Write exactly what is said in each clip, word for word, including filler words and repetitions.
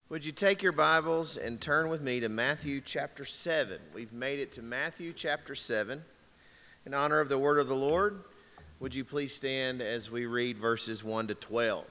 Would you take your Bibles and turn with me to Matthew chapter seven? We've made it to Matthew chapter seven. In honor of the word of the Lord, would you please stand as we read verses one to twelve?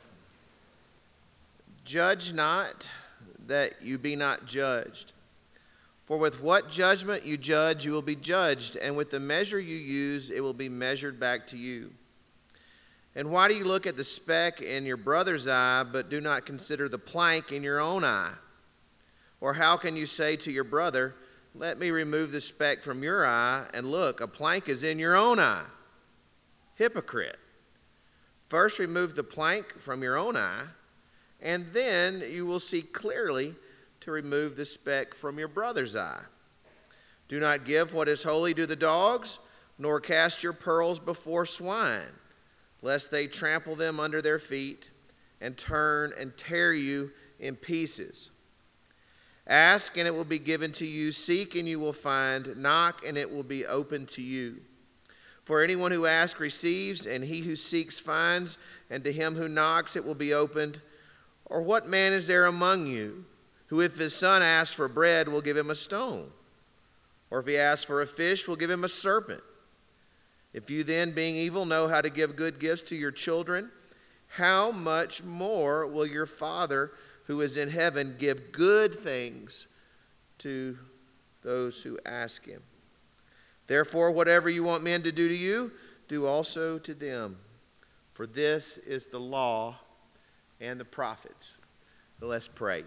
Judge not, that you be not judged. For with what judgment you judge, you will be judged, and with the measure you use, it will be measured back to you. And why do you look at the speck in your brother's eye, but do not consider the plank in your own eye? Or how can you say to your brother, let me remove the speck from your eye, and look, a plank is in your own eye? Hypocrite! First remove the plank from your own eye, and then you will see clearly to remove the speck from your brother's eye. Do not give what is holy to the dogs, nor cast your pearls before swine, lest they trample them under their feet and turn and tear you in pieces. Ask, and it will be given to you. Seek, and you will find. Knock, and it will be opened to you. For anyone who asks receives, and he who seeks finds, and to him who knocks it will be opened. Or what man is there among you, who if his son asks for bread will give him a stone? Or if he asks for a fish will give him a serpent? If you then, being evil, know how to give good gifts to your children, how much more will your Father who is in heaven give good things to those who ask him? Therefore, whatever you want men to do to you, do also to them. For this is the law and the prophets. Let's pray.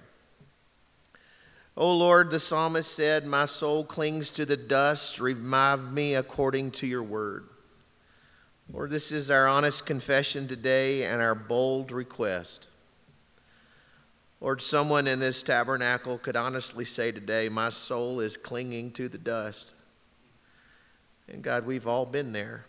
O Lord, the psalmist said, my soul clings to the dust. Revive me according to your word. Lord, this is our honest confession today and our bold request. Lord, someone in this tabernacle could honestly say today, my soul is clinging to the dust. And God, we've all been there.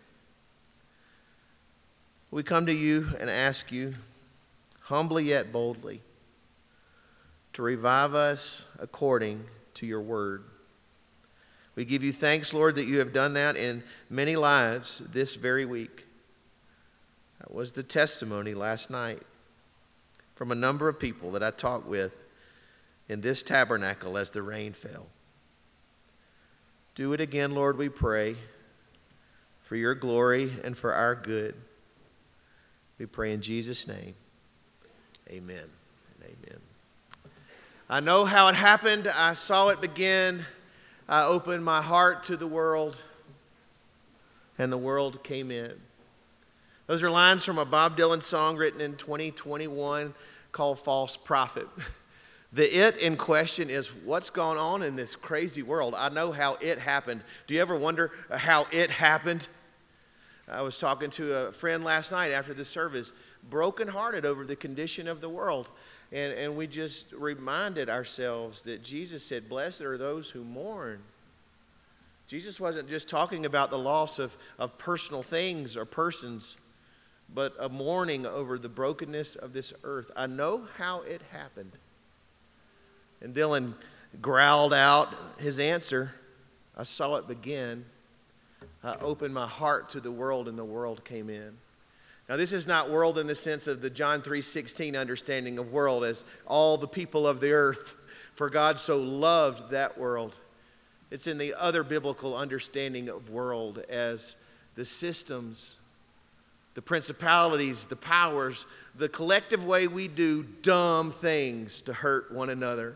We come to you and ask you, humbly yet boldly, to revive us according to your word. We give you thanks, Lord, that you have done that in many lives this very week. That was the testimony last night from a number of people that I talked with in this tabernacle as the rain fell. Do it again, Lord, we pray, for your glory and for our good. We pray in Jesus' name. Amen and amen. I know how it happened. I saw it begin. I opened my heart to the world, and the world came in. Those are lines from a Bob Dylan song written in twenty twenty-one called False Prophet. The it in question is what's going on in this crazy world. I know how it happened. Do you ever wonder how it happened? I was talking to a friend last night after the service, brokenhearted over the condition of the world. And, and we just reminded ourselves that Jesus said, blessed are those who mourn. Jesus wasn't just talking about the loss of, of personal things or persons, but a mourning over the brokenness of this earth. I know how it happened. And Dylan growled out his answer. I saw it begin. I opened my heart to the world, and the world came in. Now, this is not world in the sense of the John three sixteen understanding of world as all the people of the earth, for God so loved that world. It's in the other biblical understanding of world as the systems, the principalities, the powers, the collective way we do dumb things to hurt one another.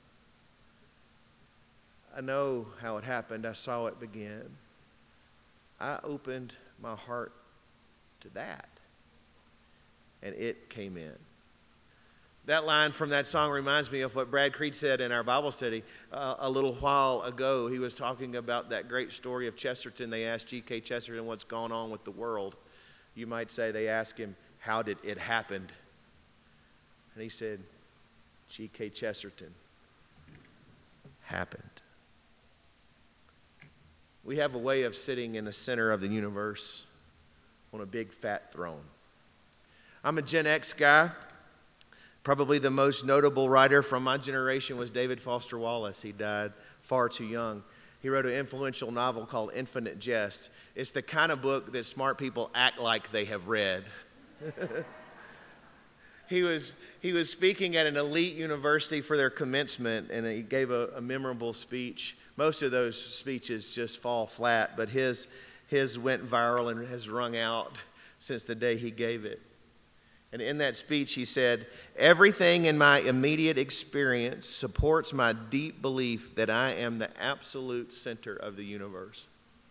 I know how it happened. I saw it begin. I opened my heart to that, and it came in. That line from that song reminds me of what Brad Creed said in our Bible study uh, a little while ago. He was talking about that great story of Chesterton. They asked G K Chesterton what's going on with the world. You might say they asked him, how did it happen? And he said, G K Chesterton happened. We have a way of sitting in the center of the universe on a big fat throne. I'm a Gen X guy. Probably the most notable writer from my generation was David Foster Wallace. He died far too young. He wrote an influential novel called Infinite Jest. It's the kind of book that smart people act like they have read. he was he was speaking at an elite university for their commencement, and he gave a, a memorable speech. Most of those speeches just fall flat, but his his went viral and has rung out since the day he gave it. And in that speech, he said, "Everything in my immediate experience supports my deep belief that I am the absolute center of the universe."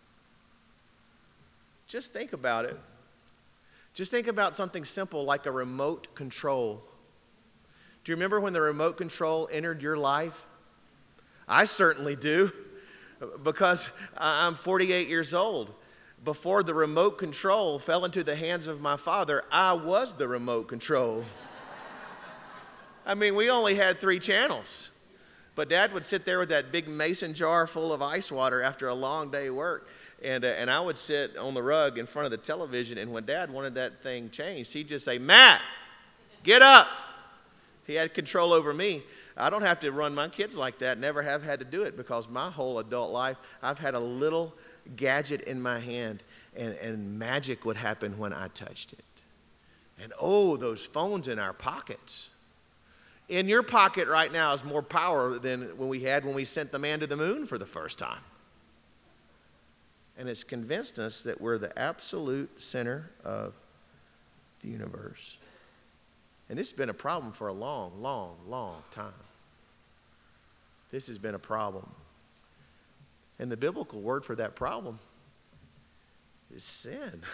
Just think about it. Just think about something simple like a remote control. Do you remember when the remote control entered your life? I certainly do, because I'm forty-eight years old. Before the remote control fell into the hands of my father, I was the remote control. I mean, we only had three channels. But Dad would sit there with that big mason jar full of ice water after a long day of work. And, uh, and I would sit on the rug in front of the television, and when Dad wanted that thing changed, he'd just say, "Matt, get up." He had control over me. I don't have to run my kids like that, never have had to do it, because my whole adult life, I've had a little gadget in my hand, and, and magic would happen when I touched it. And oh, those phones in our pockets. In your pocket right now is more power than when we had when we sent the man to the moon for the first time. And it's convinced us that we're the absolute center of the universe. And this has been a problem for a long, long, long time. This has been a problem. And the biblical word for that problem is sin.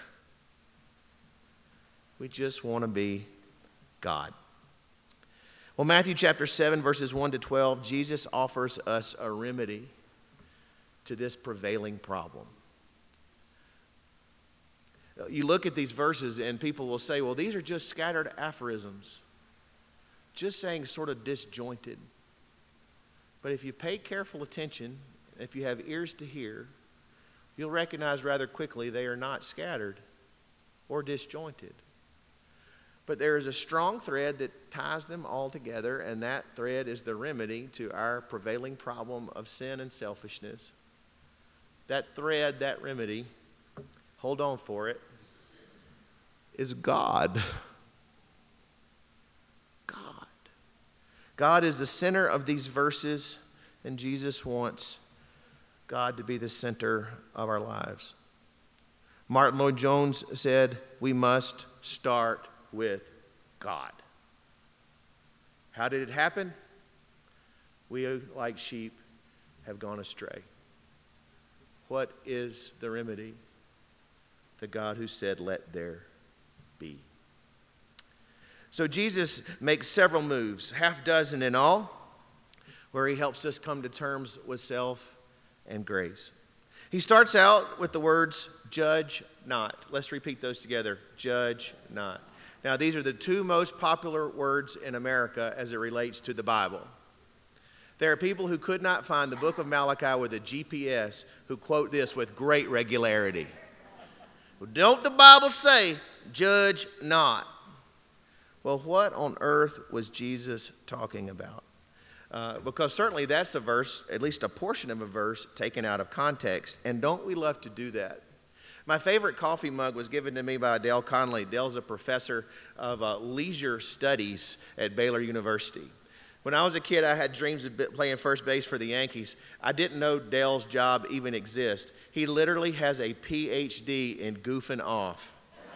We just want to be God. Well, Matthew chapter seven, verses one to twelve, Jesus offers us a remedy to this prevailing problem. You look at these verses and people will say, well, these are just scattered aphorisms, just saying sort of disjointed. But if you pay careful attention, if you have ears to hear, you'll recognize rather quickly they are not scattered or disjointed. But there is a strong thread that ties them all together, and that thread is the remedy to our prevailing problem of sin and selfishness. That thread, that remedy, hold on for it, is God. God. God is the center of these verses, and Jesus wants God to be the center of our lives. Martin Lloyd-Jones said, we must start with God. How did it happen? We, like sheep, have gone astray. What is the remedy? The God who said, "Let there be." So Jesus makes several moves, half dozen in all, where he helps us come to terms with self and grace. He starts out with the words, "Judge not." Let's repeat those together. Judge not. Now, these are the two most popular words in America as it relates to the Bible. There are people who could not find the book of Malachi with a G P S who quote this with great regularity. Don't the Bible say, "Judge not"? Well, what on earth was Jesus talking about? Uh, because certainly that's a verse, at least a portion of a verse, taken out of context. And don't we love to do that? My favorite coffee mug was given to me by Dale Conley. Dale's a professor of uh, leisure studies at Baylor University. When I was a kid, I had dreams of playing first base for the Yankees. I didn't know Dale's job even exists. He literally has a P H D in goofing off.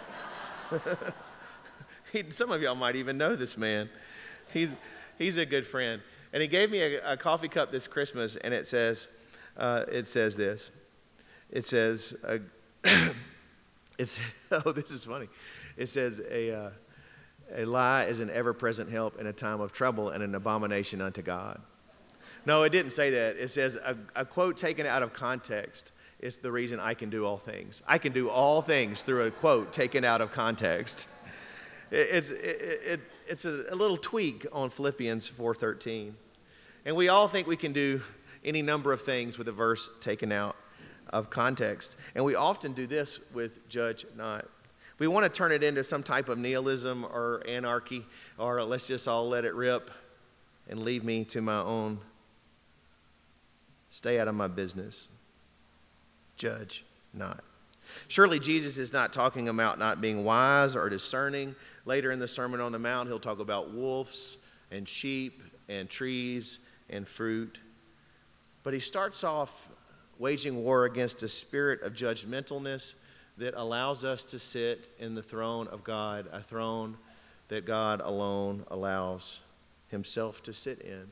he, some of y'all might even know this man. He's, he's a good friend. And he gave me a, a coffee cup this Christmas, and it says, uh, it says this. It says, uh, it's, oh, this is funny. It says, a... Uh, A lie is an ever-present help in a time of trouble and an abomination unto God. No, it didn't say that. It says a, a quote taken out of context is the reason I can do all things. I can do all things through a quote taken out of context. It, it's it, it, it's a, a little tweak on Philippians four thirteen. And we all think we can do any number of things with a verse taken out of context. And we often do this with judge not. We want to turn it into some type of nihilism or anarchy, or let's just all let it rip and leave me to my own. Stay out of my business. Judge not. Surely Jesus is not talking about not being wise or discerning. Later in the Sermon on the Mount, he'll talk about wolves and sheep and trees and fruit. But he starts off waging war against a spirit of judgmentalness that allows us to sit in the throne of God, a throne that God alone allows himself to sit in.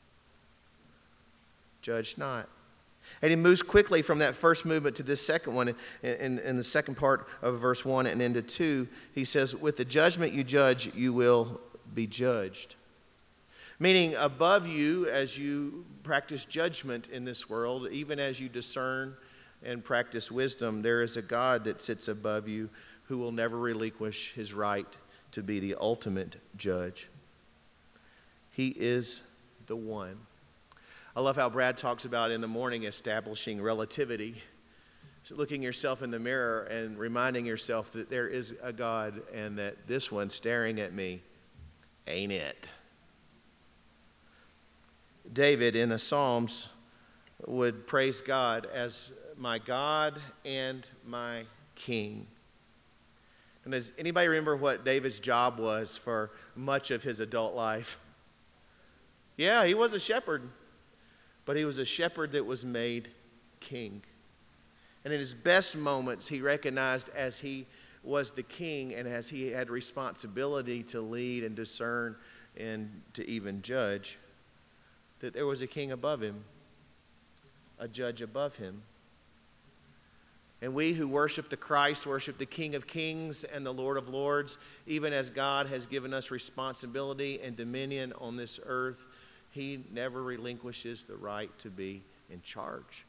Judge not. And he moves quickly from that first movement to this second one. In, in, in the second part of verse one and into two, he says, with the judgment you judge, you will be judged. Meaning above you, as you practice judgment in this world, even as you discern and practice wisdom, there is a God that sits above you who will never relinquish his right to be the ultimate judge. He is the one. I love how Brad talks about in the morning establishing relativity. So looking yourself in the mirror and reminding yourself that there is a God and that this one staring at me ain't it. David in the Psalms would praise God as my God and my King. And does anybody remember what David's job was for much of his adult life? Yeah, he was a shepherd. But he was a shepherd that was made king. And in his best moments, he recognized as he was the king and as he had responsibility to lead and discern and to even judge, that there was a king above him, a judge above him. And we who worship the Christ worship the King of Kings and the Lord of Lords, even as God has given us responsibility and dominion on this earth. He never relinquishes the right to be in charge.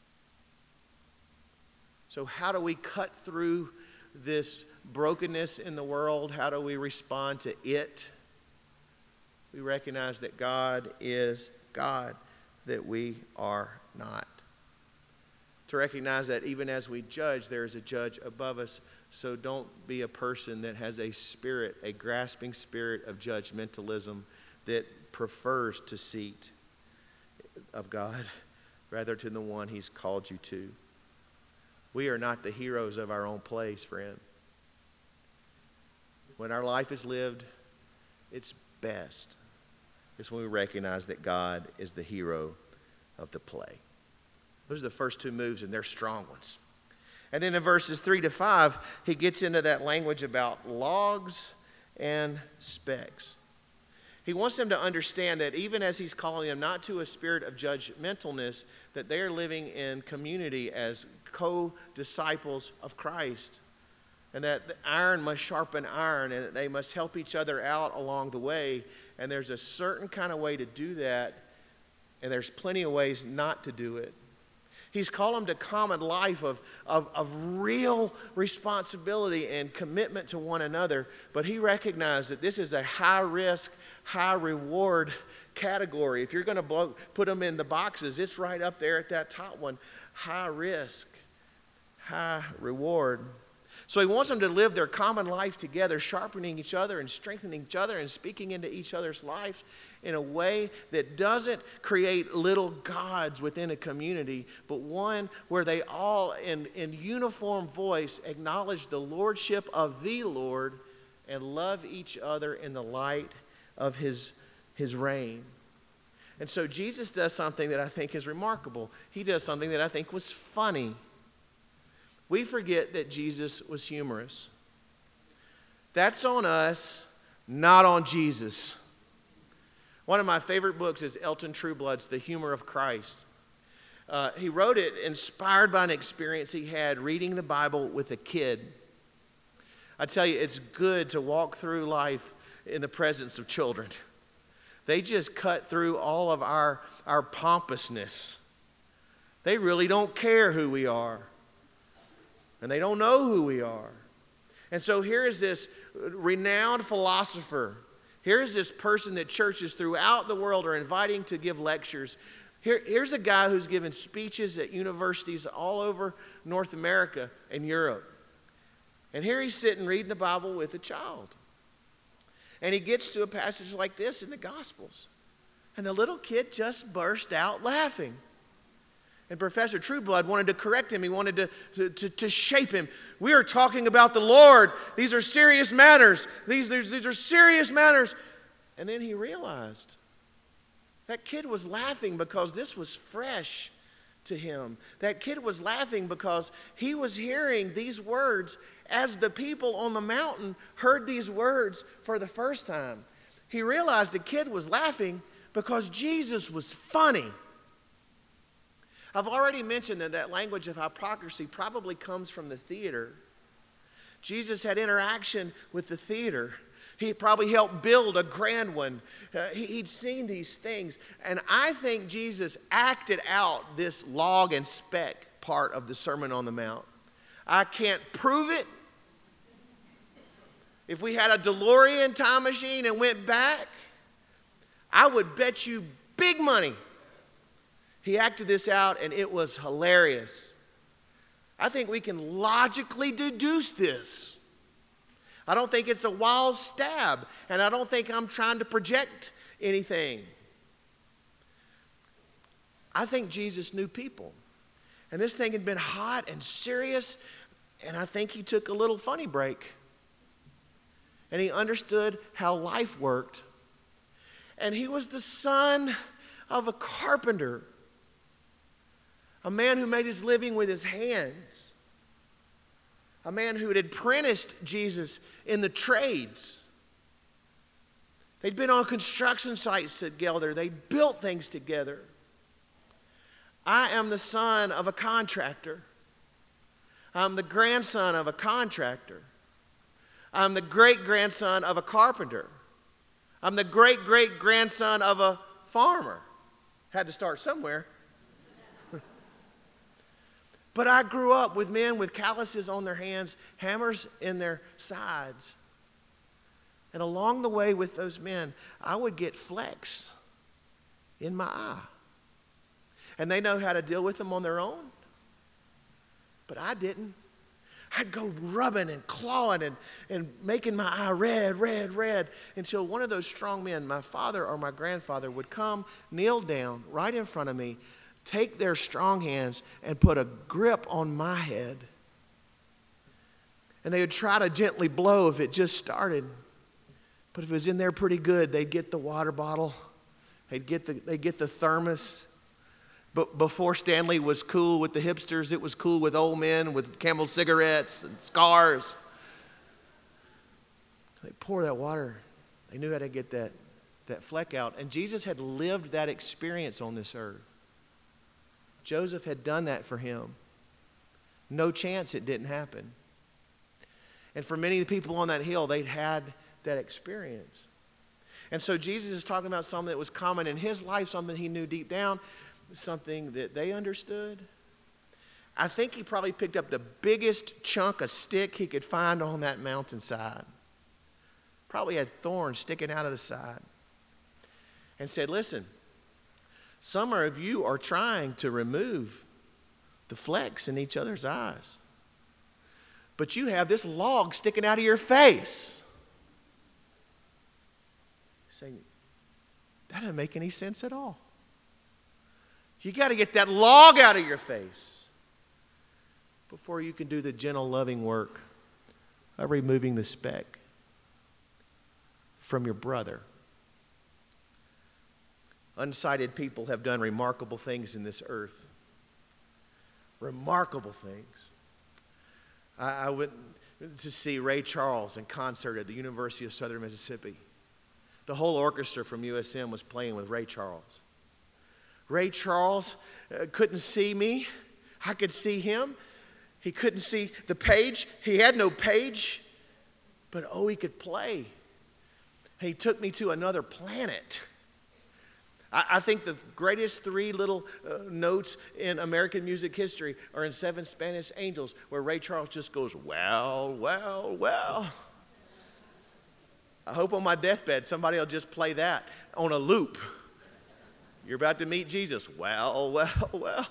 So how do we cut through this brokenness in the world? How do we respond to it? We recognize that God is God, that we are not. To recognize that even as we judge, there is a judge above us. So don't be a person that has a spirit, a grasping spirit of judgmentalism that prefers to seat of God rather to the one he's called you to. We are not the heroes of our own place, friend. When our life is lived, it's best. It's when we recognize that God is the hero of the play. Those are the first two moves, and they're strong ones. And then in verses three to five, he gets into that language about logs and specks. He wants them to understand that even as he's calling them not to a spirit of judgmentalness, that they are living in community as co-disciples of Christ. And that the iron must sharpen iron, and that they must help each other out along the way. And there's a certain kind of way to do that, and there's plenty of ways not to do it. He's called them to common life of, of, of real responsibility and commitment to one another. But he recognized that this is a high-risk, high-reward category. If you're going to blow, put them in the boxes, it's right up there at that top one. High risk, high reward. So he wants them to live their common life together, sharpening each other and strengthening each other and speaking into each other's lives in a way that doesn't create little gods within a community, but one where they all, in, in uniform voice, acknowledge the lordship of the Lord and love each other in the light of his, his reign. And so Jesus does something that I think is remarkable. He does something that I think was funny. We forget that Jesus was humorous. That's on us, not on Jesus. One of my favorite books is Elton Trueblood's The Humor of Christ. Uh, he wrote it inspired by an experience he had reading the Bible with a kid. I tell you, it's good to walk through life in the presence of children. They just cut through all of our, our pompousness. They really don't care who we are. And they don't know who we are. And so here is this renowned philosopher. Here is this person that churches throughout the world are inviting to give lectures. Here, here's a guy who's given speeches at universities all over North America and Europe. And here he's sitting reading the Bible with a child. And he gets to a passage like this in the Gospels. And the little kid just burst out laughing. And Professor Trueblood wanted to correct him. He wanted to, to, to, to shape him. We are talking about the Lord. These are serious matters. These, these are serious matters. And then he realized that kid was laughing because this was fresh to him. That kid was laughing because he was hearing these words as the people on the mountain heard these words for the first time. He realized the kid was laughing because Jesus was funny. I've already mentioned that that language of hypocrisy probably comes from the theater. Jesus had interaction with the theater. He probably helped build a grand one. Uh, he, he'd seen these things. And I think Jesus acted out this log and speck part of the Sermon on the Mount. I can't prove it. If we had a DeLorean time machine and went back, I would bet you big money he acted this out, and it was hilarious. I think we can logically deduce this. I don't think it's a wild stab, and I don't think I'm trying to project anything. I think Jesus knew people. And this thing had been hot and serious, and I think he took a little funny break. And he understood how life worked. And he was the son of a carpenter, a man who made his living with his hands, a man who had apprenticed Jesus in the trades. They'd been on construction sites together. They built things together. I am the son of a contractor. I'm the grandson of a contractor. I'm the great-grandson of a carpenter. I'm the great-great-grandson of a farmer. Had to start somewhere. But I grew up with men with calluses on their hands, hammers in their sides. And along the way with those men, I would get flecks in my eye. And they know how to deal with them on their own. But I didn't. I'd go rubbing and clawing and, and making my eye red, red, red, until one of those strong men, my father or my grandfather, would come, kneel down right in front of me, take their strong hands and put a grip on my head. And they would try to gently blow if it just started. But if it was in there pretty good, they'd get the water bottle. They'd get the, they'd get the thermos. But before Stanley was cool with the hipsters, it was cool with old men with Camel cigarettes and scars. They pour that water. They knew how to get that, that fleck out. And Jesus had lived that experience on this earth. Joseph had done that for him. No chance it didn't happen. And for many of the people on that hill, they'd had that experience. And so Jesus is talking about something that was common in his life, something he knew deep down, something that they understood. I think he probably picked up the biggest chunk of stick he could find on that mountainside. Probably had thorns sticking out of the side. And said, listen, some of you are trying to remove the flecks in each other's eyes. But you have this log sticking out of your face. Saying, that doesn't make any sense at all. You got to get that log out of your face before you can do the gentle, loving work of removing the speck from your brother. Unsighted people have done remarkable things in this earth. Remarkable things. I, I went to see Ray Charles in concert at the University of Southern Mississippi. The whole orchestra from U S M was playing with Ray Charles. Ray Charles uh, couldn't see me. I could see him. He couldn't see the page. He had no page. But oh, he could play. He took me to another planet. I, I think the greatest three little uh, notes in American music history are in Seven Spanish Angels, where Ray Charles just goes, well, well, well. I hope on my deathbed somebody will just play that on a loop. You're about to meet Jesus. Well, well, well.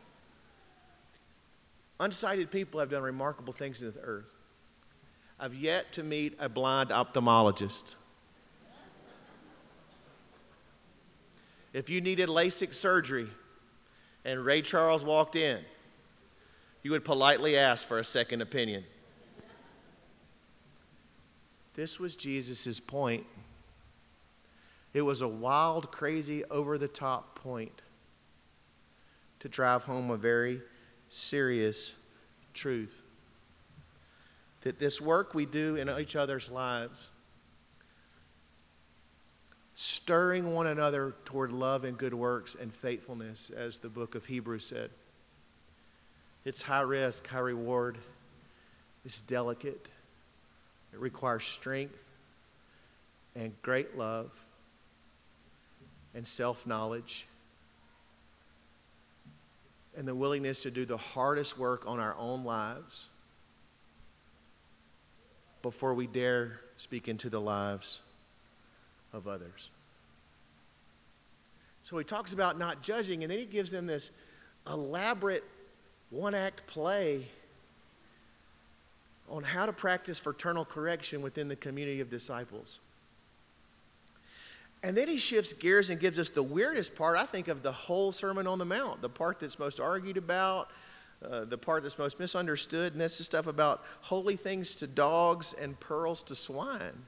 Unsighted people have done remarkable things in the earth. I've yet to meet a blind ophthalmologist. If you needed LASIK surgery, and Ray Charles walked in, you would politely ask for a second opinion. This was Jesus' point. It was a wild, crazy, over-the-top point to drive home a very serious truth. That this work we do in each other's lives, stirring one another toward love and good works and faithfulness, as the book of Hebrews said. It's high risk, high reward. It's delicate. It requires strength and great love and self-knowledge and the willingness to do the hardest work on our own lives before we dare speak into the lives of others. So he talks about not judging, and then he gives them this elaborate one-act play on how to practice fraternal correction within the community of disciples. And then he shifts gears and gives us the weirdest part, I think, of the whole Sermon on the Mount, the part that's most argued about, uh, the part that's most misunderstood, and that's the stuff about holy things to dogs and pearls to swine.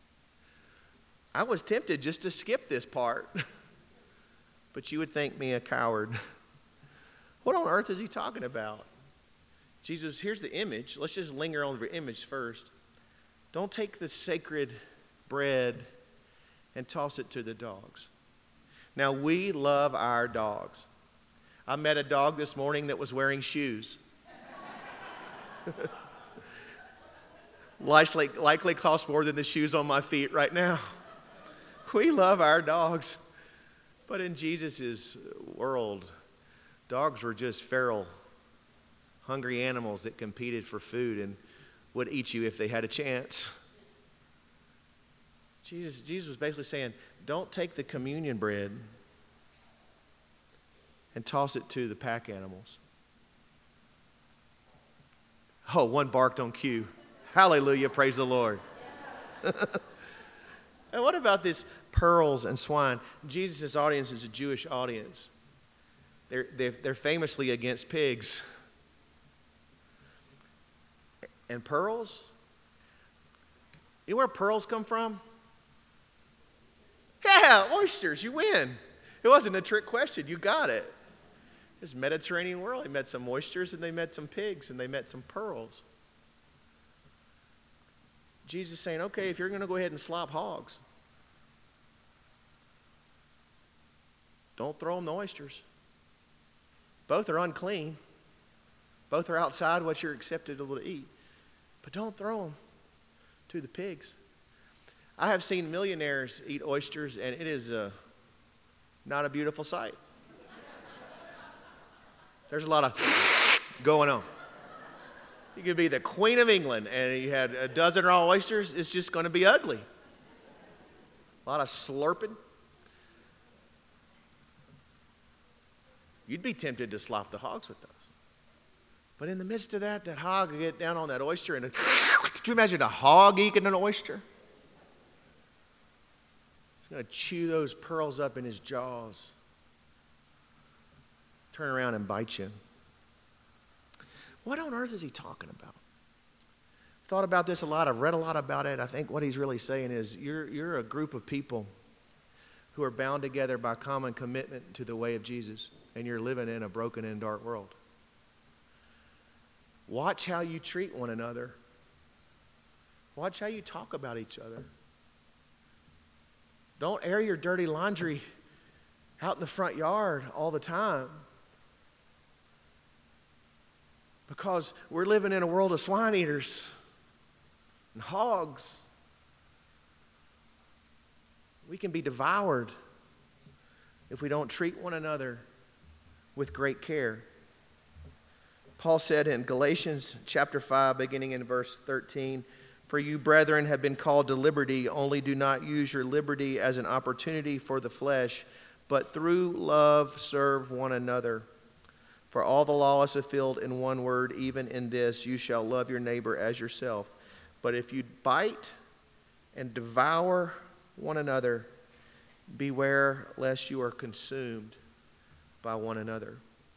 I was tempted just to skip this part, but you would think me a coward. What on earth is he talking about? Jesus, here's the image. Let's just linger on the image first. Don't take the sacred bread and toss it to the dogs. Now, we love our dogs. I met a dog this morning that was wearing shoes. likely, likely cost more than the shoes on my feet right now. We love our dogs. But in Jesus' world, dogs were just feral, hungry animals that competed for food and would eat you if they had a chance. Jesus, Jesus was basically saying, don't take the communion bread and toss it to the pack animals. Oh, one barked on cue. Hallelujah, praise the Lord. And what about this pearls and swine? Jesus' audience is a Jewish audience. They're, they're, they're famously against pigs. And pearls? You know where pearls come from? Yeah, oysters, you win. It wasn't a trick question, you got it. This Mediterranean world, they met some oysters and they met some pigs and they met some pearls. Jesus is saying, okay, if you're going to go ahead and slop hogs, don't throw them the oysters. Both are unclean. Both are outside what you're acceptable to eat. But don't throw them to the pigs. I have seen millionaires eat oysters, and it is uh, not a beautiful sight. There's a lot of going on. You could be the Queen of England, and you had a dozen raw oysters. It's just going to be ugly. A lot of slurping. You'd be tempted to slop the hogs with those. But in the midst of that, that hog would get down on that oyster, and it, could you imagine a hog eating an oyster? He's going to chew those pearls up in his jaws. Turn around and bite you. What on earth is he talking about? I've thought about this a lot. I've read a lot about it. I think what he's really saying is you're, you're a group of people who are bound together by common commitment to the way of Jesus, and you're living in a broken and dark world. Watch how you treat one another. Watch how you talk about each other. Don't air your dirty laundry out in the front yard all the time. Because we're living in a world of swine eaters and hogs. We can be devoured if we don't treat one another with great care. Paul said in Galatians chapter five, beginning in verse thirteen, "For you, brethren, have been called to liberty, only do not use your liberty as an opportunity for the flesh, but through love serve one another. For all the law is fulfilled in one word, even in this, you shall love your neighbor as yourself. But if you bite and devour one another, beware lest you are consumed by one another."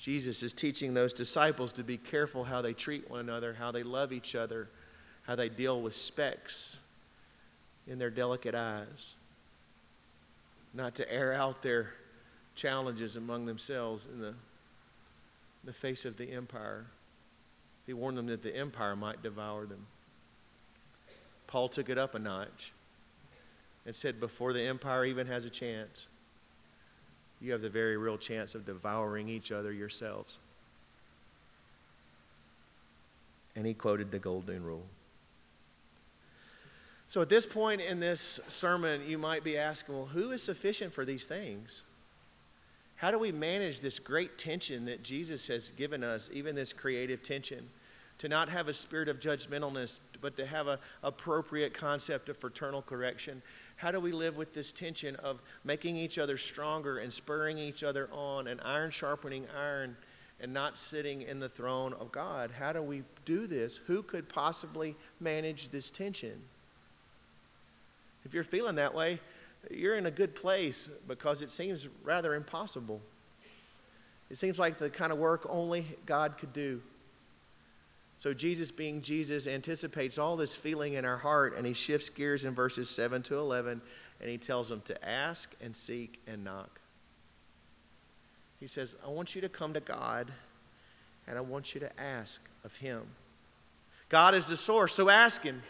Jesus is teaching those disciples to be careful how they treat one another, how they love each other, how they deal with specks in their delicate eyes, not to air out their challenges among themselves in the, in the face of the empire. He warned them that the empire might devour them. Paul took it up a notch and said, before the empire even has a chance, you have the very real chance of devouring each other yourselves. And he quoted the Golden Rule. So at this point in this sermon, you might be asking, well, who is sufficient for these things? How do we manage this great tension that Jesus has given us, even this creative tension? To not have a spirit of judgmentalness, but to have an appropriate concept of fraternal correction. How do we live with this tension of making each other stronger and spurring each other on and iron sharpening iron and not sitting in the throne of God? How do we do this? Who could possibly manage this tension? If you're feeling that way, you're in a good place because it seems rather impossible. It seems like the kind of work only God could do. So Jesus, being Jesus, anticipates all this feeling in our heart, and he shifts gears in verses seven to eleven, and he tells them to ask and seek and knock. He says, I want you to come to God, and I want you to ask of him. God is the source, so ask him.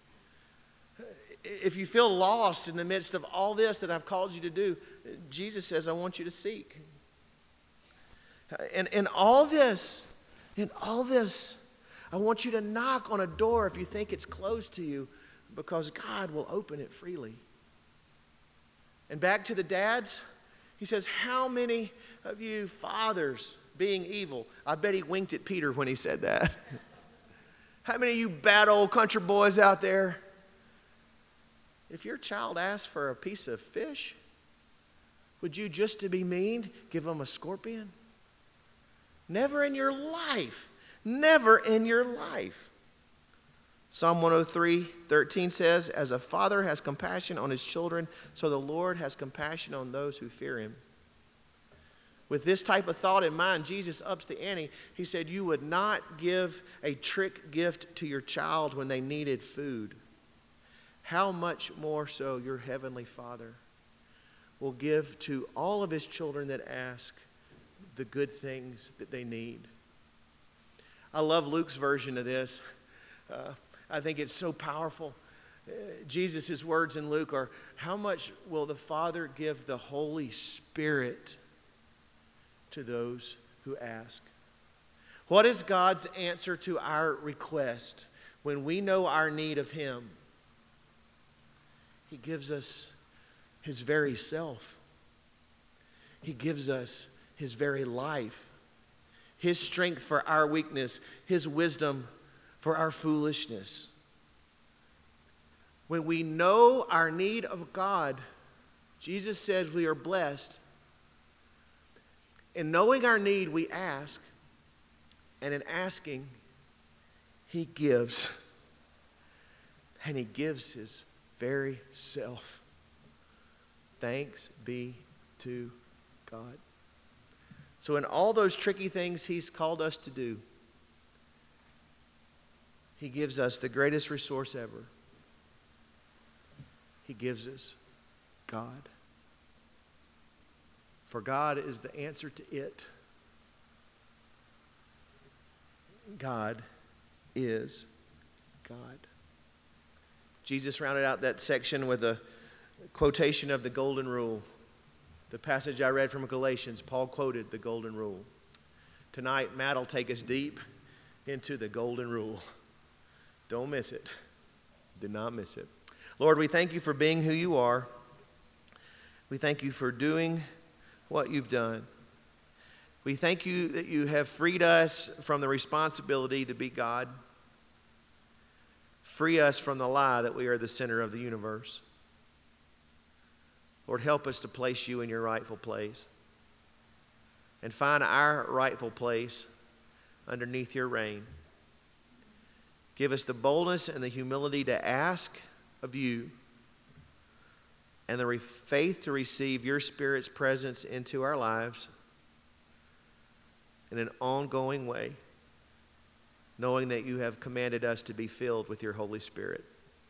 If you feel lost in the midst of all this that I've called you to do, Jesus says, I want you to seek. And in all this, in all this, I want you to knock on a door if you think it's closed to you, because God will open it freely. And back to the dads, he says, how many of you fathers, being evil, I bet he winked at Peter when he said that. How many of you bad old country boys out there, if your child asks for a piece of fish, would you, just to be mean, give them a scorpion? Never in your life. Never in your life. Psalm one oh three, thirteen says, as a father has compassion on his children, so the Lord has compassion on those who fear him. With this type of thought in mind, Jesus ups the ante. He said, you would not give a trick gift to your child when they needed food. How much more so your heavenly Father will give to all of his children that ask the good things that they need. I love Luke's version of this. Uh, I think it's so powerful. Uh, Jesus' words in Luke are, how much will the Father give the Holy Spirit to those who ask? What is God's answer to our request when we know our need of him? He gives us his very self. He gives us his very life. His strength for our weakness, his wisdom for our foolishness. When we know our need of God, Jesus says we are blessed. In knowing our need, we ask, and in asking, he gives. And he gives his very self. Thanks be to God. So in all those tricky things he's called us to do, he gives us the greatest resource ever. He gives us God. For God is the answer to it. God is God. Jesus rounded out that section with a quotation of the Golden Rule. The passage I read from Galatians, Paul quoted the Golden Rule. Tonight, Matt will take us deep into the Golden Rule. Don't miss it. Do not miss it. Lord, we thank you for being who you are. We thank you for doing what you've done. We thank you that you have freed us from the responsibility to be God. Free us from the lie that we are the center of the universe. Lord, help us to place you in your rightful place and find our rightful place underneath your reign. Give us the boldness and the humility to ask of you and the re- faith to receive your Spirit's presence into our lives. in an ongoing way, knowing that you have commanded us to be filled with your Holy Spirit.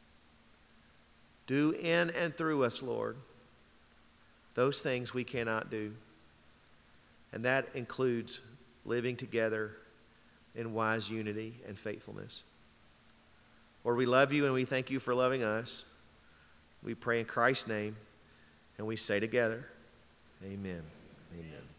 Do in and through us, Lord, those things we cannot do. And that includes living together in wise unity and faithfulness. Lord, we love you and we thank you for loving us. We pray in Christ's name, and we say together, amen. Amen.